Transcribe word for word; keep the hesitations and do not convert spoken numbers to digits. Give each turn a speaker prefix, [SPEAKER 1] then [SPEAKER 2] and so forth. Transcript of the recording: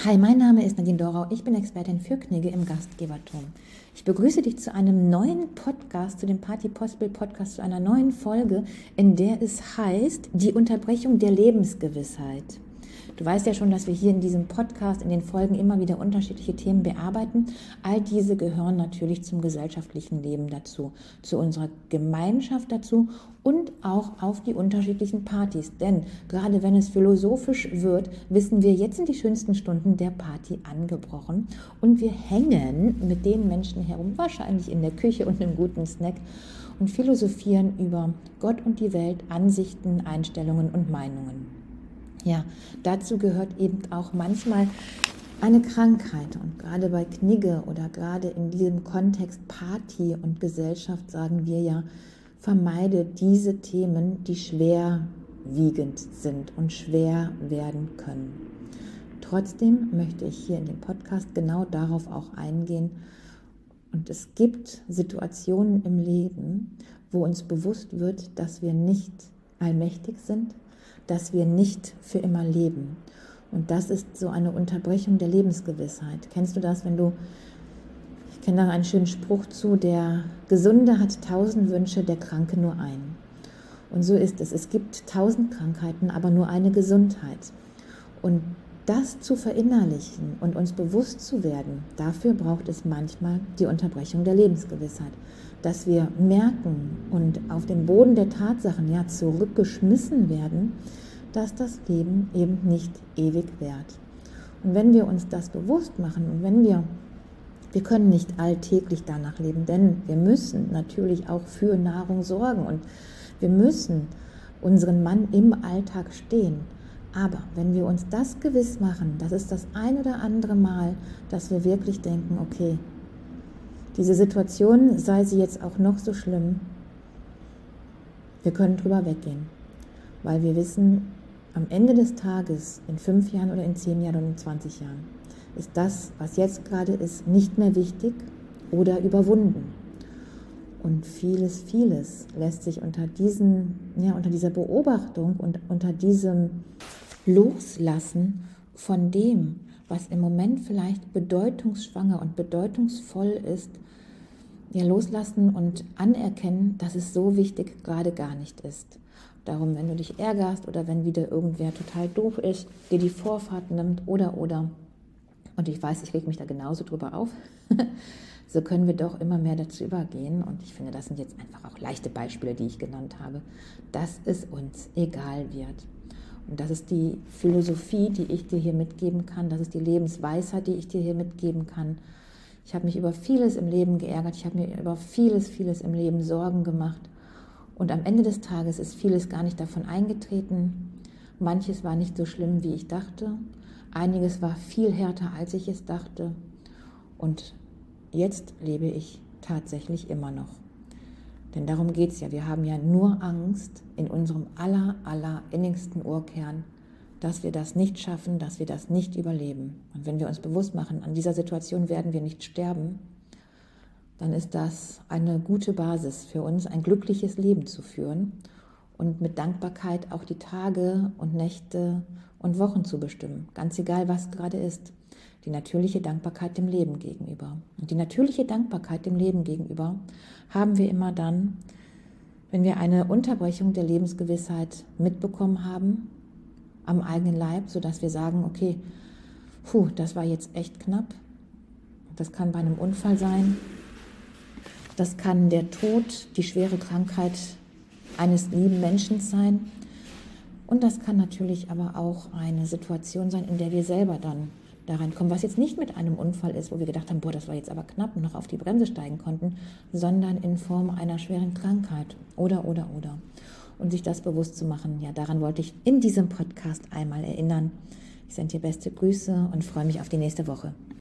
[SPEAKER 1] Hi, mein Name ist Nadine Dorau. Ich bin Expertin für Knigge im Gastgebertum. Ich begrüße dich zu einem neuen Podcast, zu dem Party Possible Podcast, zu einer neuen Folge, in der es heißt, die Unterbrechung der Lebensgewissheit. Du weißt ja schon, dass wir hier in diesem Podcast, in den Folgen immer wieder unterschiedliche Themen bearbeiten. All diese gehören natürlich zum gesellschaftlichen Leben dazu, zu unserer Gemeinschaft dazu und auch auf die unterschiedlichen Partys. Denn gerade wenn es philosophisch wird, wissen wir, jetzt sind die schönsten Stunden der Party angebrochen und wir hängen mit den Menschen herum, wahrscheinlich in der Küche und einem guten Snack und philosophieren über Gott und die Welt, Ansichten, Einstellungen und Meinungen. Ja, dazu gehört eben auch manchmal eine Krankheit. Und gerade bei Knigge oder gerade in diesem Kontext Party und Gesellschaft sagen wir ja, vermeide diese Themen, die schwerwiegend sind und schwer werden können. Trotzdem möchte ich hier in dem Podcast genau darauf auch eingehen. Und es gibt Situationen im Leben, wo uns bewusst wird, dass wir nicht allmächtig sind, dass wir nicht für immer leben. Und das ist so eine Unterbrechung der Lebensgewissheit. Kennst du das, wenn du, ich kenne da einen schönen Spruch zu, der Gesunde hat tausend Wünsche, der Kranke nur einen. Und so ist es. Es gibt tausend Krankheiten, aber nur eine Gesundheit. Und das zu verinnerlichen und uns bewusst zu werden, dafür braucht es manchmal die Unterbrechung der Lebensgewissheit. Dass wir merken und auf den Boden der Tatsachen ja zurückgeschmissen werden, dass das Leben eben nicht ewig währt. Und wenn wir uns das bewusst machen und wenn wir, wir können nicht alltäglich danach leben, denn wir müssen natürlich auch für Nahrung sorgen und wir müssen unseren Mann im Alltag stehen. Aber wenn wir uns das gewiss machen, das ist das ein oder andere Mal, dass wir wirklich denken, okay, diese Situation, sei sie jetzt auch noch so schlimm, wir können drüber weggehen, weil wir wissen, am Ende des Tages, in fünf Jahren oder in zehn Jahren oder in zwanzig Jahren, ist das, was jetzt gerade ist, nicht mehr wichtig oder überwunden. Und vieles, vieles lässt sich unter diesen, ja, unter dieser Beobachtung und unter diesem Loslassen von dem, was im Moment vielleicht bedeutungsschwanger und bedeutungsvoll ist, ja, loslassen und anerkennen, dass es so wichtig gerade gar nicht ist. Darum, wenn du dich ärgerst oder wenn wieder irgendwer total doof ist, dir die Vorfahrt nimmt oder, oder, und ich weiß, ich reg mich da genauso drüber auf, so können wir doch immer mehr dazu übergehen. Und ich finde, das sind jetzt einfach auch leichte Beispiele, die ich genannt habe, dass es uns egal wird. Und das ist die Philosophie, die ich dir hier mitgeben kann. Das ist die Lebensweisheit, die ich dir hier mitgeben kann. Ich habe mich über vieles im Leben geärgert. Ich habe mir über vieles, vieles im Leben Sorgen gemacht. Und am Ende des Tages ist vieles gar nicht davon eingetreten. Manches war nicht so schlimm, wie ich dachte. Einiges war viel härter, als ich es dachte. Und jetzt lebe ich tatsächlich immer noch. Denn darum geht es ja. Wir haben ja nur Angst in unserem aller, aller innigsten Urkern, dass wir das nicht schaffen, dass wir das nicht überleben. Und wenn wir uns bewusst machen, an dieser Situation werden wir nicht sterben, dann ist das eine gute Basis für uns, ein glückliches Leben zu führen und mit Dankbarkeit auch die Tage und Nächte und Wochen zu bestimmen. Ganz egal, was gerade ist. Die natürliche Dankbarkeit dem Leben gegenüber. Und die natürliche Dankbarkeit dem Leben gegenüber haben wir immer dann, wenn wir eine Unterbrechung der Lebensgewissheit mitbekommen haben, am eigenen Leib, sodass wir sagen, okay, puh, das war jetzt echt knapp. Das kann bei einem Unfall sein. Das kann der Tod, die schwere Krankheit eines lieben Menschen sein. Und das kann natürlich aber auch eine Situation sein, in der wir selber dann da reinkommen, was jetzt nicht mit einem Unfall ist, wo wir gedacht haben, boah, das war jetzt aber knapp und noch auf die Bremse steigen konnten, sondern in Form einer schweren Krankheit oder, oder, oder. Und sich das bewusst zu machen, ja, daran wollte ich in diesem Podcast einmal erinnern. Ich sende dir beste Grüße und freue mich auf die nächste Woche.